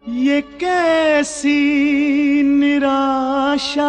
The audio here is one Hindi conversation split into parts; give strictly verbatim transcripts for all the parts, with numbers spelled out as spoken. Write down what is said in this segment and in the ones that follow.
ये कैसी निराशा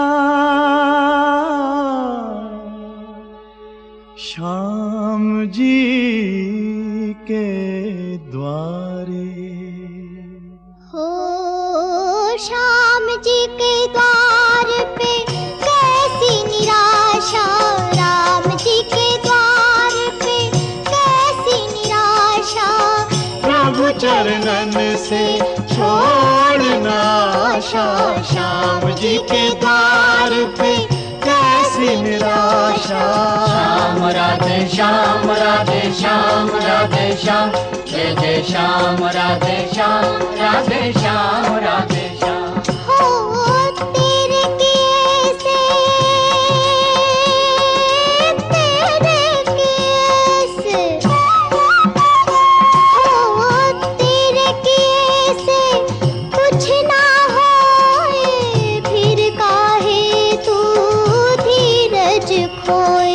श्याम जी के द्वारे। हो श्याम जी के द्वार पे कैसी निराशा, राम जी के द्वार पे कैसी निराशा। प्रभु चरणन से छोड़ना आशा, श्याम जी के द्वार पे कैसी निराशा। श्याम राधे श्याम राधे श्याम राधे श्याम, जय जय श्याम राधे श्याम राधे श्याम राधे श्याम। हो तेरे किए से, तेरे किए से, हो तेरे किए से कुछ ना होए, फिर काहे तू धीरज खोए।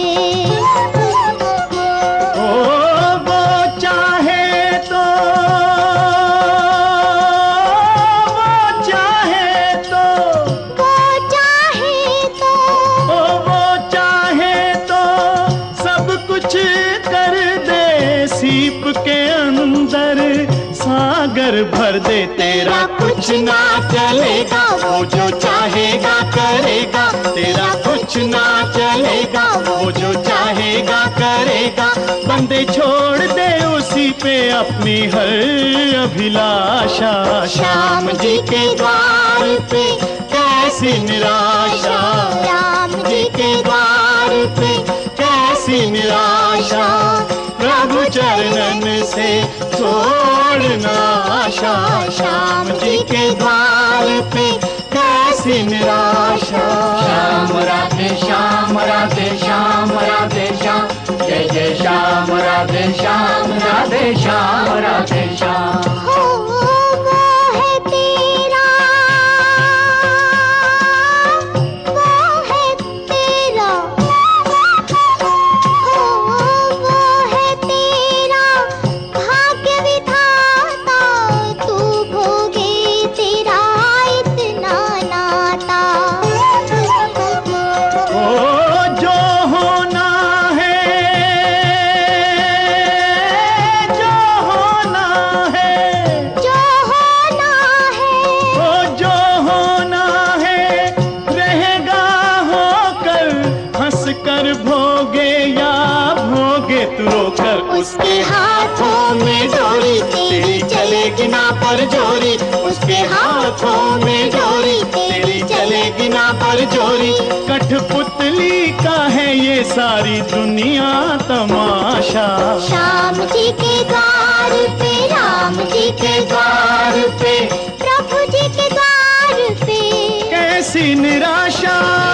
सीप के अंदर सागर भर दे, तेरा कुछ ना चलेगा, वो जो चाहेगा करेगा। तेरा कुछ ना चलेगा, वो जो चाहेगा करेगा। बंदे छोड़ दे उसी पे अपनी हर अभिलाषा। श्याम जी के द्वार पे कैसी निराशा, राम जी के द्वार पे कैसी निराशा। प्रभु चरणन से छोड़ना आशा, श्याम जी के द्वार पे कैसी निराशा। श्याम राधे श्याम राधे श्याम राधे श्याम, जय जय श्याम राधे श्याम राधे श्याम राधे श्याम। हो वो है तेरा, वो है तेरा, हो वो है तेरा भाग्य विधाता, तू भोगे तेरा इतना नाता। ओ जो होना है, जो होना है, जो होना है, ओ जो होना है, रहेगा होकर। हंस कर भोगे या भोगे तू रोकर। उसके हाथों में डोरी तेरी चलेगी ना पर जोरी। उसके हाथों में डोरी तेरी चलेगी ना पर जोरी। कठपुतली का है ये सारी दुनिया तमाशा। श्याम जी के द्वार पे, राम जी के द्वार पे, प्रभु जी के द्वार पे कैसी निराशा।